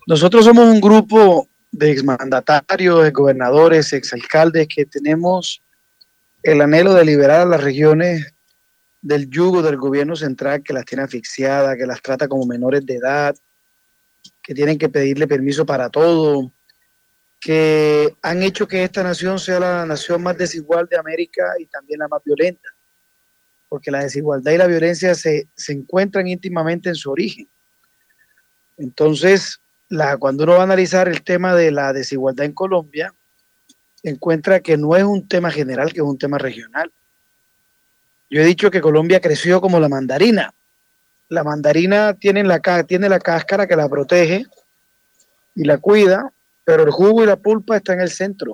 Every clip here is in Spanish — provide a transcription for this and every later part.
Nosotros somos un grupo de exmandatarios, de gobernadores, exalcaldes que tenemos el anhelo de liberar a las regiones del yugo del gobierno central que las tiene asfixiadas, que las trata como menores de edad, que tienen que pedirle permiso para todo, que han hecho que esta nación sea la nación más desigual de América y también la más violenta, porque la desigualdad y la violencia se encuentran íntimamente en su origen. Entonces, cuando uno va a analizar el tema de la desigualdad en Colombia, encuentra que no es un tema general, que es un tema regional. Yo he dicho que Colombia creció como la mandarina. La mandarina tiene la cáscara que la protege y la cuida, pero el jugo y la pulpa está en el centro.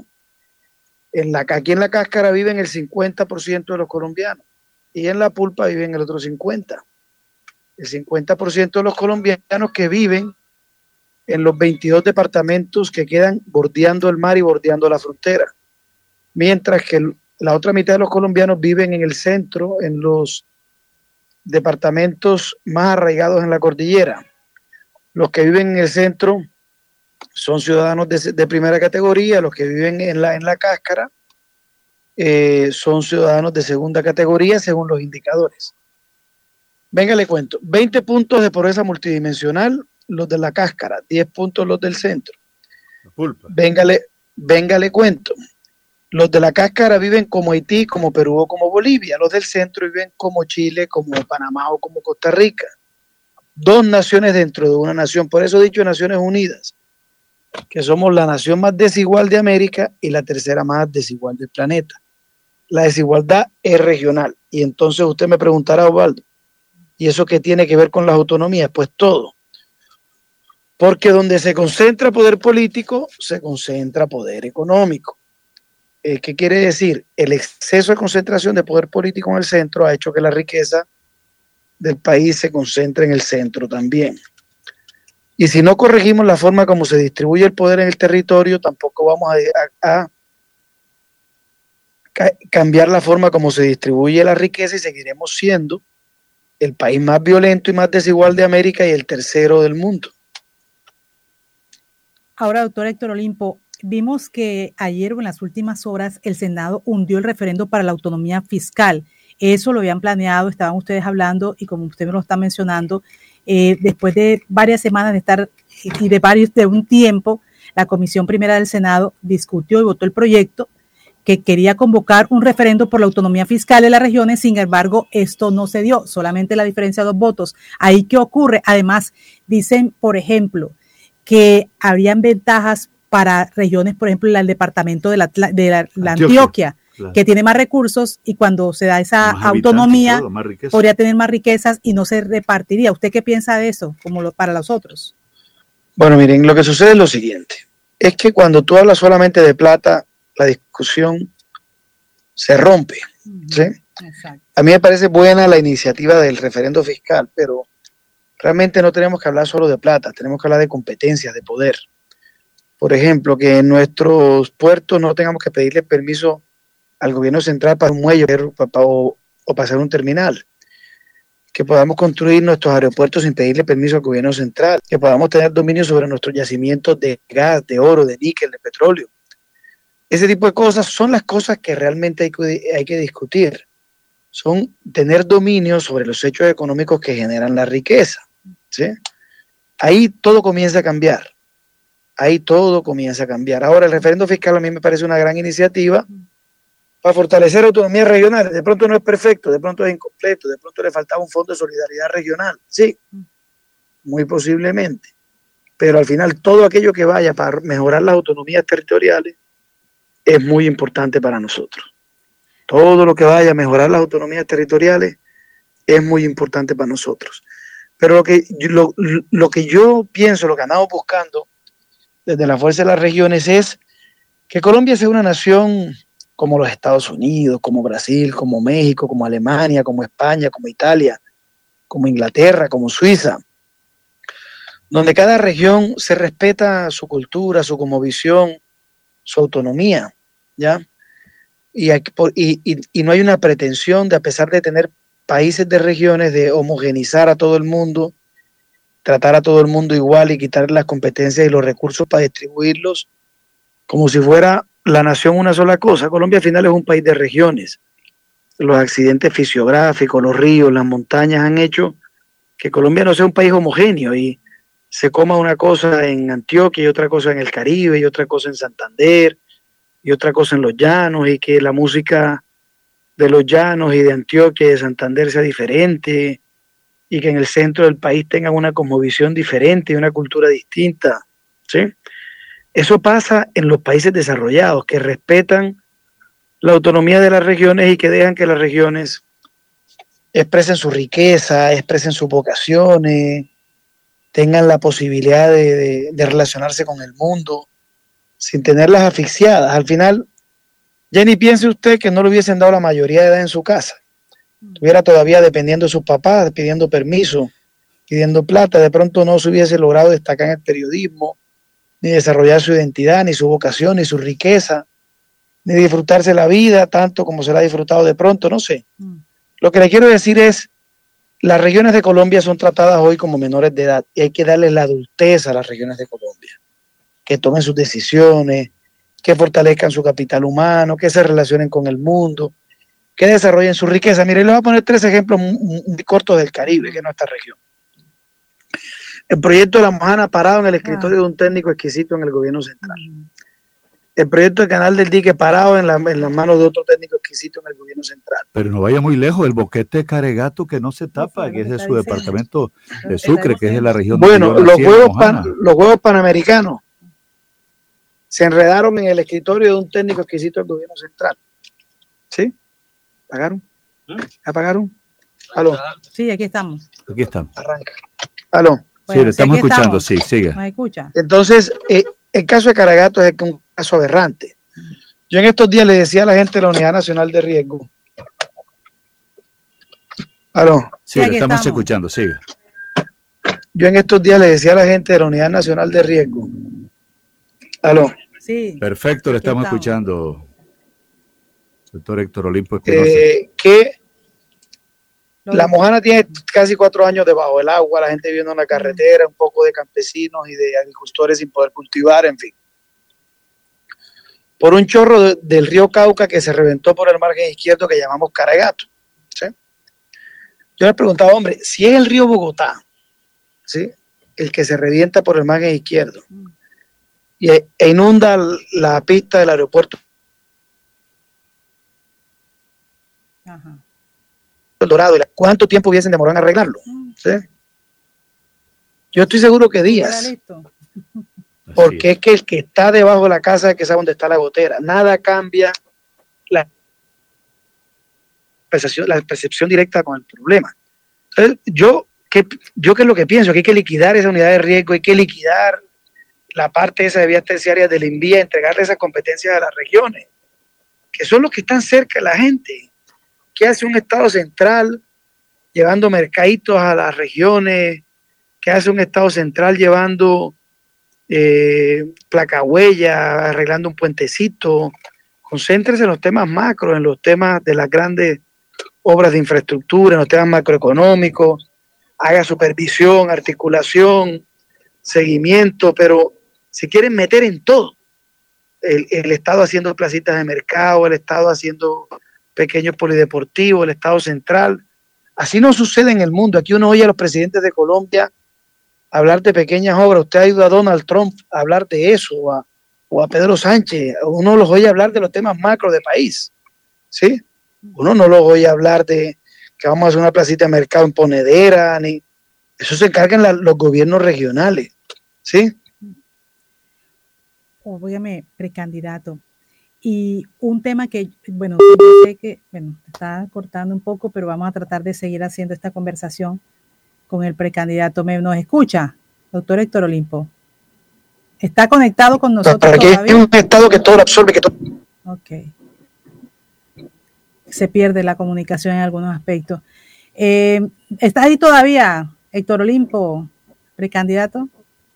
Aquí en la cáscara viven el 50% de los colombianos y en la pulpa viven el otro 50%. El 50% de los colombianos que viven en los 22 departamentos que quedan bordeando el mar y bordeando la frontera, mientras que la otra mitad de los colombianos viven en el centro, en los departamentos más arraigados en la cordillera. Los que viven en el centro son ciudadanos de primera categoría, los que viven en la cáscara son ciudadanos de segunda categoría según los indicadores. Venga, le cuento, 20 puntos de pobreza multidimensional los de la cáscara, 10 puntos los del centro. La pulpa. Venga, le cuento. Los de la cáscara viven como Haití, como Perú o como Bolivia. Los del centro viven como Chile, como Panamá o como Costa Rica. Dos naciones dentro de una nación. Por eso he dicho Naciones Unidas, que somos la nación más desigual de América y la tercera más desigual del planeta. La desigualdad es regional. Y entonces usted me preguntará, Osvaldo, ¿y eso qué tiene que ver con las autonomías? Pues todo. Porque donde se concentra poder político, se concentra poder económico. ¿Qué quiere decir? El exceso de concentración de poder político en el centro ha hecho que la riqueza del país se concentre en el centro también. Y si no corregimos la forma como se distribuye el poder en el territorio, tampoco vamos a cambiar la forma como se distribuye la riqueza y seguiremos siendo el país más violento y más desigual de América y el tercero del mundo. Ahora, doctor Héctor Olimpo, vimos que ayer o en las últimas horas el Senado hundió el referendo para la autonomía fiscal. Eso lo habían planeado, estaban ustedes hablando y como usted me lo está mencionando, después de varias semanas de estar y de un tiempo, la Comisión Primera del Senado discutió y votó el proyecto que quería convocar un referendo por la autonomía fiscal de las regiones. Sin embargo, esto no se dio, solamente la diferencia de 2 votos. ¿Ahí qué ocurre? Además, dicen, por ejemplo, que habrían ventajas para regiones, por ejemplo, el departamento de la Antioquia, claro, que tiene más recursos y cuando se da esa autonomía podría tener más riquezas y no se repartiría. ¿Usted qué piensa de eso como para los otros? Bueno, miren, lo que sucede es lo siguiente. Es que cuando tú hablas solamente de plata, la discusión se rompe. ¿Sí? Exacto. A mí me parece buena la iniciativa del referendo fiscal, pero realmente no tenemos que hablar solo de plata, tenemos que hablar de competencias, de poder. Por ejemplo, que en nuestros puertos no tengamos que pedirle permiso al gobierno central para un muelle o para hacer un terminal. Que podamos construir nuestros aeropuertos sin pedirle permiso al gobierno central. Que podamos tener dominio sobre nuestros yacimientos de gas, de oro, de níquel, de petróleo. Ese tipo de cosas son las cosas que realmente hay que discutir. Son tener dominio sobre los hechos económicos que generan la riqueza. ¿Sí? Ahí todo comienza a cambiar. Ahora, el referendo fiscal a mí me parece una gran iniciativa para fortalecer autonomías regionales. De pronto no es perfecto, de pronto es incompleto, de pronto le faltaba un fondo de solidaridad regional. Sí, muy posiblemente. Pero al final todo aquello que vaya para mejorar las autonomías territoriales es muy importante para nosotros. Todo lo que vaya a mejorar las autonomías territoriales es muy importante para nosotros. Pero lo que yo pienso, lo que andamos buscando desde la Fuerza de las Regiones es que Colombia sea una nación como los Estados Unidos, como Brasil, como México, como Alemania, como España, como Italia, como Inglaterra, como Suiza, donde cada región se respeta su cultura, su cosmovisión, su autonomía, ¿ya? Y no hay una pretensión de, a pesar de tener países de regiones, de homogenizar a todo el mundo, tratar a todo el mundo igual y quitar las competencias y los recursos para distribuirlos como si fuera la nación una sola cosa. Colombia al final es un país de regiones. Los accidentes fisiográficos, los ríos, las montañas han hecho que Colombia no sea un país homogéneo y se coma una cosa en Antioquia y otra cosa en el Caribe y otra cosa en Santander y otra cosa en los llanos, y que la música de los llanos y de Antioquia y de Santander sea diferente, y que en el centro del país tengan una cosmovisión diferente y una cultura distinta, ¿sí? Eso pasa en los países desarrollados, que respetan la autonomía de las regiones y que dejan que las regiones expresen su riqueza, expresen sus vocaciones, tengan la posibilidad de relacionarse con el mundo sin tenerlas asfixiadas. Al final, ya ni piense usted que no le hubiesen dado la mayoría de edad en su casa. Estuviera todavía dependiendo de sus papás, pidiendo permiso, pidiendo plata, de pronto no se hubiese logrado destacar en el periodismo, ni desarrollar su identidad, ni su vocación, ni su riqueza, ni disfrutarse la vida tanto como se la ha disfrutado de pronto, no sé. Lo que le quiero decir es, las regiones de Colombia son tratadas hoy como menores de edad y hay que darles la adultez a las regiones de Colombia, que tomen sus decisiones, que fortalezcan su capital humano, que se relacionen con el mundo, que desarrollen su riqueza. Mire, les voy a poner 3 ejemplos muy cortos del Caribe, que es nuestra región. El proyecto de La Mojana parado en el escritorio de un técnico exquisito en el gobierno central. El proyecto del Canal del Dique parado en las manos de otro técnico exquisito en el gobierno central. Pero no vaya muy lejos, el boquete de Caregato que no se tapa, que es de su departamento de Sucre, que es de la región de los Juegos Panamericanos se enredaron en el escritorio de un técnico exquisito del gobierno central. ¿Sí? ¿Pagaron? ¿Apagaron? ¿Aló? Sí, aquí estamos. Aquí estamos. Arranca. ¿Aló? Bueno, sí, le estamos escuchando, sí, sigue. ¿Me escucha? Entonces, el caso de Caragato es un caso aberrante. Yo en estos días le decía a la gente de la Unidad Nacional de Riesgo. ¿Aló? Sí, le estamos escuchando, sigue. Yo en estos días le decía a la gente de la Unidad Nacional de Riesgo. ¿Aló? Sí. Perfecto, le estamos escuchando. Doctor Héctor Olimpo que La Mojana tiene casi 4 años debajo del agua, la gente viviendo en la carretera, un poco de campesinos y de agricultores sin poder cultivar, en fin. Por un chorro del río Cauca que se reventó por el margen izquierdo que llamamos Caragato, ¿sí? Yo le preguntaba, hombre, si es el río Bogotá, ¿sí?, el que se revienta por el margen izquierdo e inunda la pista del aeropuerto El Dorado, ¿cuánto tiempo hubiesen demorado en arreglarlo? ¿Sí? Yo estoy seguro que días, porque es que el que está debajo de la casa es el que sabe dónde está la gotera. Nada cambia la percepción directa con el problema. Entonces, yo qué es lo que pienso, que hay que liquidar esa unidad de riesgo, hay que liquidar la parte esa de vías terciarias del INVIA, entregarle esas competencias a las regiones, que son los que están cerca de la gente. ¿Qué hace un Estado central llevando mercaditos a las regiones? ¿Qué hace un Estado central llevando placahuella, arreglando un puentecito? Concéntrese en los temas macro, en los temas de las grandes obras de infraestructura, en los temas macroeconómicos, haga supervisión, articulación, seguimiento, pero se quieren meter en todo. El Estado haciendo placitas de mercado, el Estado haciendo pequeños polideportivos, el Estado central. Así no sucede en el mundo. Aquí uno oye a los presidentes de Colombia hablar de pequeñas obras. Usted ha ido a Donald Trump a hablar de eso, o a Pedro Sánchez. Uno los oye hablar de los temas macro de país, ¿sí? Uno no los oye hablar de que vamos a hacer una placita de mercado en Ponedera, ni eso se encargan los gobiernos regionales, ¿sí? Óigame, precandidato. Y un tema que, bueno, yo sé que, bueno, está cortando un poco, pero vamos a tratar de seguir haciendo esta conversación con el precandidato. ¿Nos escucha, doctor Héctor Olimpo? ¿Está conectado con nosotros todavía? Es un estado que todo lo absorbe, que todo... Ok. Se pierde la comunicación en algunos aspectos. ¿Está ahí todavía, Héctor Olimpo, precandidato?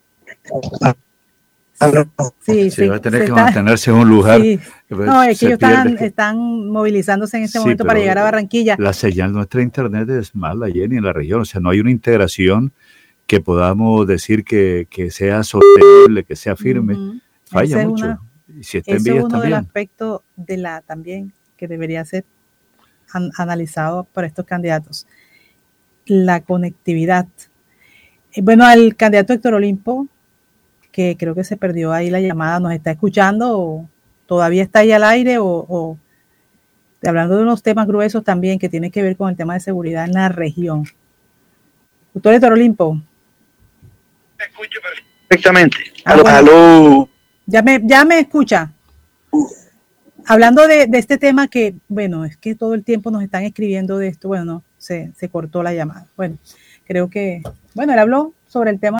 Sí, va a tener que mantenerse en un lugar. Sí. No, es que ellos están movilizándose en este momento para llegar a Barranquilla. La señal nuestra internet es mala, Jenny, en la región. O sea, no hay una integración que podamos decir que sea sostenible, que sea firme, falla mucho. Y si está en vías, es uno también. del aspecto de también que debería ser analizado por estos candidatos. La conectividad. Bueno, al candidato Héctor Olimpo, que creo que se perdió ahí la llamada, ¿nos está escuchando o todavía está ahí al aire o hablando de unos temas gruesos también que tienen que ver con el tema de seguridad en la región? Doctor Héctor Olimpo. Me escucho perfectamente. Bueno. Ya me escucha. Hablando de este tema que, bueno, es que todo el tiempo nos están escribiendo de esto, bueno, no, se cortó la llamada. Bueno, creo que, bueno, él habló sobre el tema